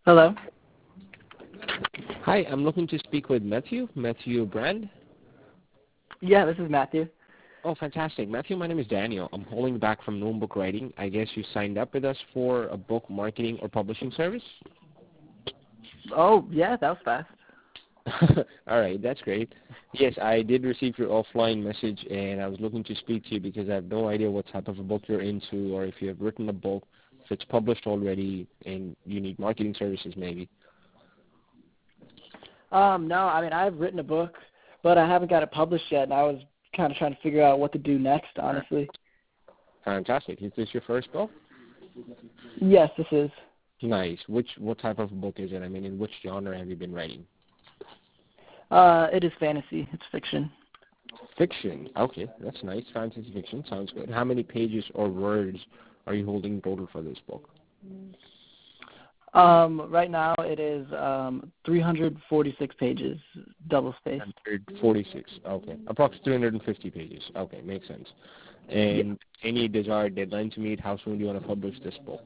Hello. Hi, I'm looking to speak with Matthew Brand. Yeah, this is Matthew. Oh, fantastic. Matthew, my name is Daniel. I'm calling back from Known Book Writing. I guess you signed up with us for a book marketing or publishing service? Oh, yeah, that was fast. All right, that's great. Yes, I did receive your offline message, and I was looking to speak to you because I have no idea what type of a book you're into or if you have written a book, if it's published already, and you need marketing services maybe. No, I mean, I've written a book, but I haven't got it published yet, and I was kind of trying to figure out what to do next, honestly. Fantastic. Is this your first book? Yes, this is. Nice. What type of book is it? I mean, in which genre have you been writing? It is fantasy. It's fiction. Fiction. Okay, that's nice. Fantasy fiction sounds good. How many pages or words are you holding total for this book? Right now it is 346 pages, double spaced. 146. Okay, approximately 350 pages. Okay, makes sense. Yeah. And any desired deadline to meet? How soon do you want to publish this book?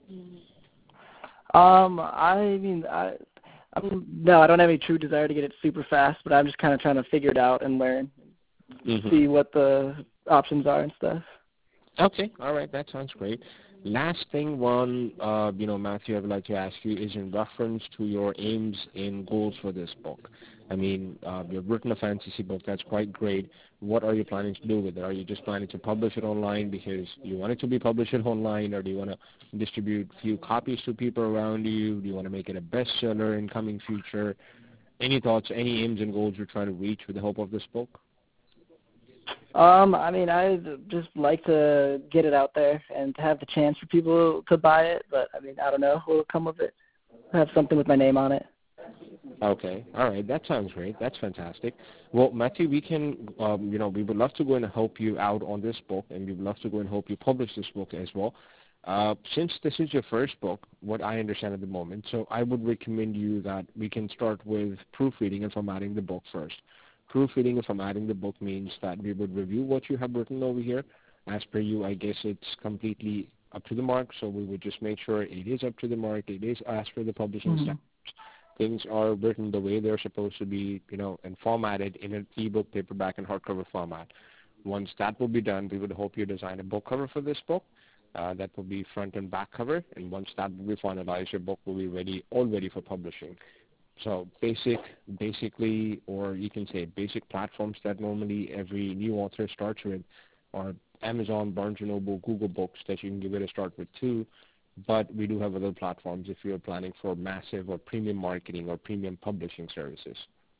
I mean, no, I don't have any true desire to get it super fast, but I'm just kind of trying to figure it out and learn, see what the options are and stuff. Okay, all right, that sounds great. Last thing, Matthew, I would like to ask you is in reference to your aims and goals for this book. I mean, you've written a fantasy book. That's quite great. What are you planning to do with it? Are you just planning to publish it online because you want it to be published online, or do you want to distribute a few copies to people around you? Do you want to make it a bestseller in coming future? Any thoughts, any aims and goals you're trying to reach with the help of this book? I mean, I just like to get it out there and to have the chance for people to buy it, but I mean, I don't know what will come of it. Have something with my name on it. Okay. All right. That sounds great. That's fantastic. Well, Matthew, we can, we would love to go and help you out on this book, and we would love to go and help you publish this book as well. Since this is your first book, what I understand at the moment, so I would recommend you that we can start with proofreading and formatting the book first. Proofreading and formatting the book means that we would review what you have written over here. As per you, I guess it's completely up to the mark, so we would just make sure it is up to the mark, it is as per the publishing standards. Things are written the way they're supposed to be, and formatted in an ebook, paperback, and hardcover format. Once that will be done, we would hope you design a book cover for this book. That will be front and back cover, and once that will be finalized, your book will be all ready for publishing. So basically, or you can say basic platforms that normally every new author starts with are Amazon, Barnes & Noble, Google Books that you can give it a start with too. But we do have other platforms if you're planning for massive or premium marketing or premium publishing services.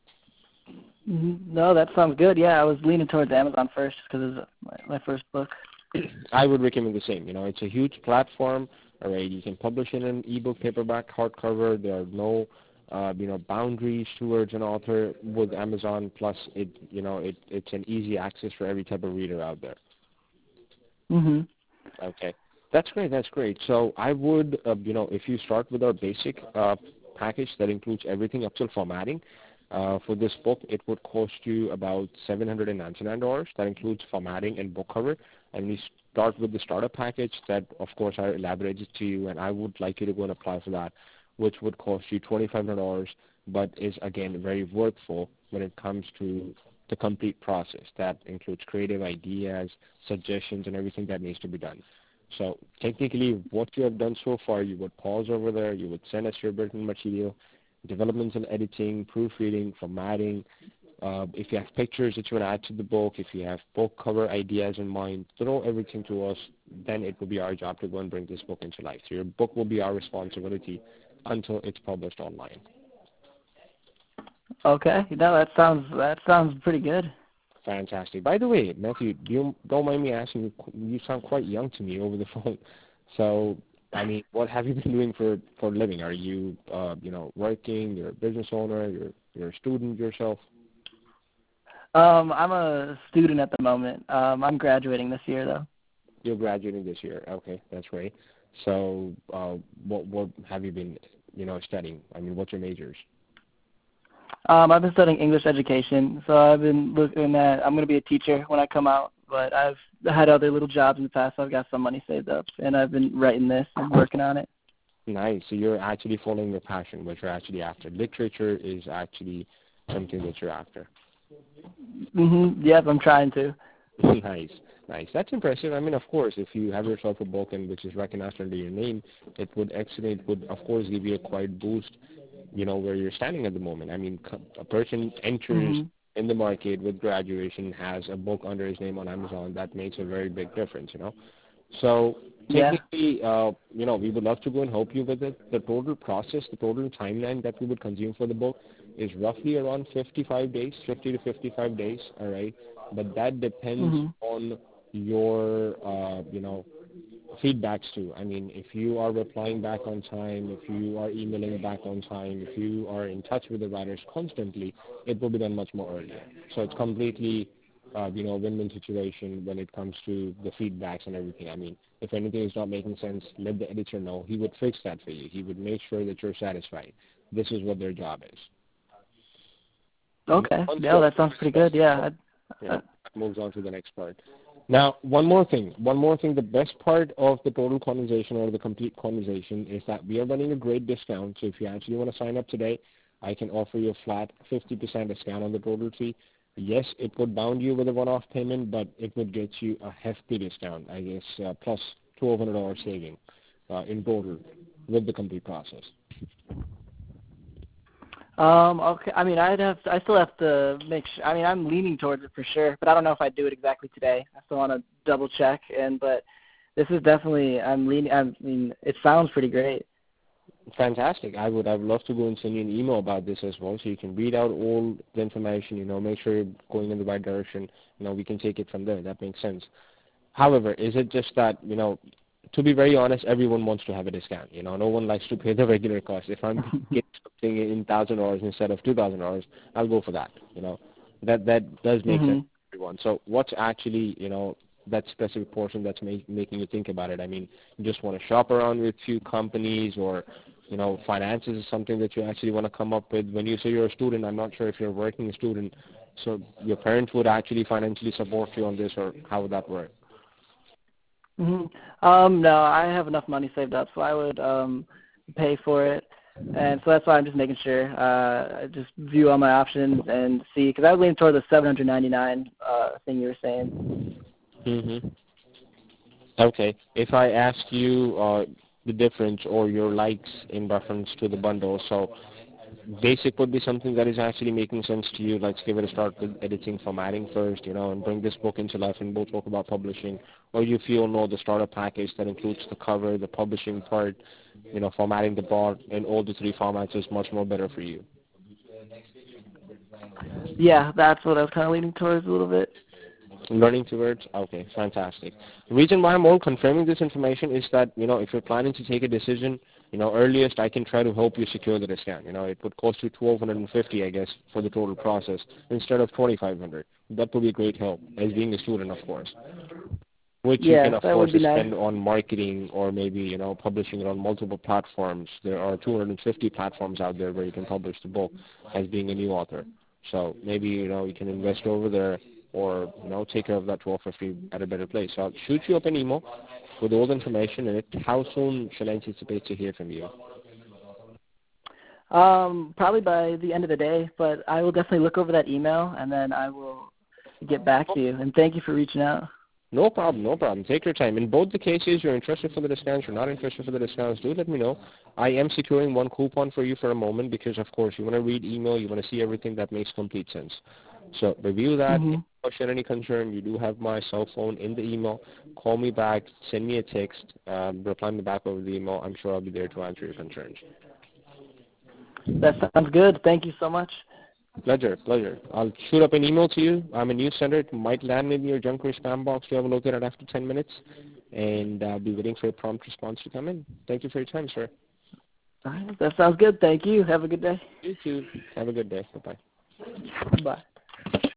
No, that sounds good. Yeah, I was leaning towards Amazon first because it's my first book. I would recommend the same. It's a huge platform. All right, you can publish in an ebook, paperback, hardcover. There are no boundaries towards an author with Amazon. Plus, it's an easy access for every type of reader out there. Okay, that's great. That's great. So I would, if you start with our basic package that includes everything up till formatting, for this book, it would cost you about $799. That includes formatting and book cover. And we start with the starter package that, of course, I elaborated to you, and I would like you to go and apply for that, which would cost you $2,500, but is, again, very worthwhile when it comes to the complete process. That includes creative ideas, suggestions, and everything that needs to be done. So technically, what you have done so far, you would pause over there, you would send us your written material, developments and editing, proofreading, formatting. If you have pictures that you want to add to the book, if you have book cover ideas in mind, throw everything to us. Then it will be our job to go and bring this book into life. So your book will be our responsibility until it's published online. Okay. No, that sounds pretty good. Fantastic. By the way, Matthew, you don't mind me asking, you sound quite young to me over the phone. So, I mean, what have you been doing for a living? Are you, working? You're a business owner? You're a student yourself? I'm a student at the moment. I'm graduating this year, though. You're graduating this year. Okay, that's great. So, what have you been, studying? I mean, what's your majors? I've been studying English education, so I've been looking at, I'm going to be a teacher when I come out, but I've had other little jobs in the past, so I've got some money saved up, and I've been writing this and working on it. Nice. So you're actually following your passion, what you're actually after. Literature is actually something that you're after. Yep, I'm trying to. Nice, nice. That's impressive. I mean, of course, if you have yourself a book and which is recognized under your name, it would excellent. It would, of course, give you a quite boost, where you're standing at the moment. I mean, a person enters in the market with graduation, has a book under his name on Amazon. That makes a very big difference. So Yeah. technically, we would love to go and help you with it. The total process, the total timeline that we would consume for the book is roughly around 55 days, 50 to 55 days, all right? But that depends on your, feedbacks too. I mean, if you are replying back on time, if you are emailing back on time, if you are in touch with the writers constantly, it will be done much more earlier. So it's completely, win-win situation when it comes to the feedbacks and everything. I mean, if anything is not making sense, let the editor know. He would fix that for you. He would make sure that you're satisfied. This is what their job is. Okay. Yeah, that sounds pretty good. Yeah. Moves on to the next part. Now, one more thing. The best part of the total conversation or the complete conversation is that we are running a great discount. So if you actually want to sign up today, I can offer you a flat 50% discount on the total fee. Yes, it would bound you with a one-off payment, but it would get you a hefty discount, I guess, plus $1,200 saving in total with the complete process. Okay. I mean, I still have to make sure. I mean, I'm leaning towards it for sure, but I don't know if I'd do it exactly today. I still want to double check. But this is definitely, I'm leaning. I mean, it sounds pretty great. Fantastic. I'd love to go and send you an email about this as well, so you can read out all the information. Make sure you're going in the right direction. We can take it from there. That makes sense. However, is it just that to be very honest, everyone wants to have a discount. No one likes to pay the regular cost. If I'm getting something in $1,000 instead of $2,000, I'll go for that. That does make sense for everyone. So what's actually that specific portion that's making you think about it? I mean, you just want to shop around with few companies, or finances is something that you actually want to come up with. When you say you're a student, I'm not sure if you're a working student, so your parents would actually financially support you on this, or how would that work? No, I have enough money saved up, so I would pay for it, and so that's why I'm just making sure. I just view all my options and see, because I would lean toward the $799 thing you were saying. Okay. If I ask you the difference or your likes in reference to the bundle, so basic would be something that is actually making sense to you. Let's give it a start with editing, formatting first, and bring this book into life, and we'll talk about publishing. Or you feel, no, the starter package that includes the cover, the publishing part, formatting the book, and all the three formats is much more better for you. Yeah, that's what I was kind of leaning towards a little bit. Learning towards? Okay, fantastic. The reason why I'm all confirming this information is that, if you're planning to take a decision, earliest I can try to help you secure the discount. It would cost you $1,250, I guess, for the total process instead of $2,500. That would be a great help, as being a student, of course. Which you can, of course, spend on marketing, or maybe, publishing it on multiple platforms. There are 250 platforms out there where you can publish the book as being a new author. So maybe, you can invest over there, or, take care of that $1,250 at a better place. So I'll shoot you up an email with all the information in it. How soon shall I anticipate to hear from you? Probably by the end of the day, but I will definitely look over that email, and then I will get back to you. And thank you for reaching out. No problem. Take your time. In both the cases, you're interested for the discounts, you're not interested for the discounts, do let me know. I am securing one coupon for you for a moment because, of course, you want to read email, you want to see everything that makes complete sense. So review that. If you share any concern, you do have my cell phone in the email. Call me back, send me a text, reply me back over the email. I'm sure I'll be there to answer your concerns. That sounds good. Thank you so much. Pleasure. I'll shoot up an email to you. I'm a news sender. It might land in your junk or spam box. You have a look at it after 10 minutes, and I'll be waiting for a prompt response to come in. Thank you for your time, sir. All right. That sounds good. Thank you. Have a good day. You too. Have a good day. Bye-bye. Bye.